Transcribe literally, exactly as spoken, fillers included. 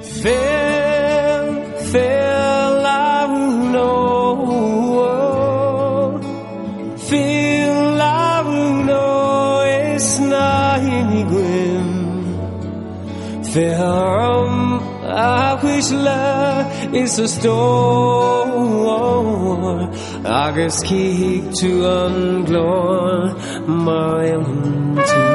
Fel, fel av nå, fel av nå er snart i gwyn. Fel om akwisla is a store, agus kig to unglor my own.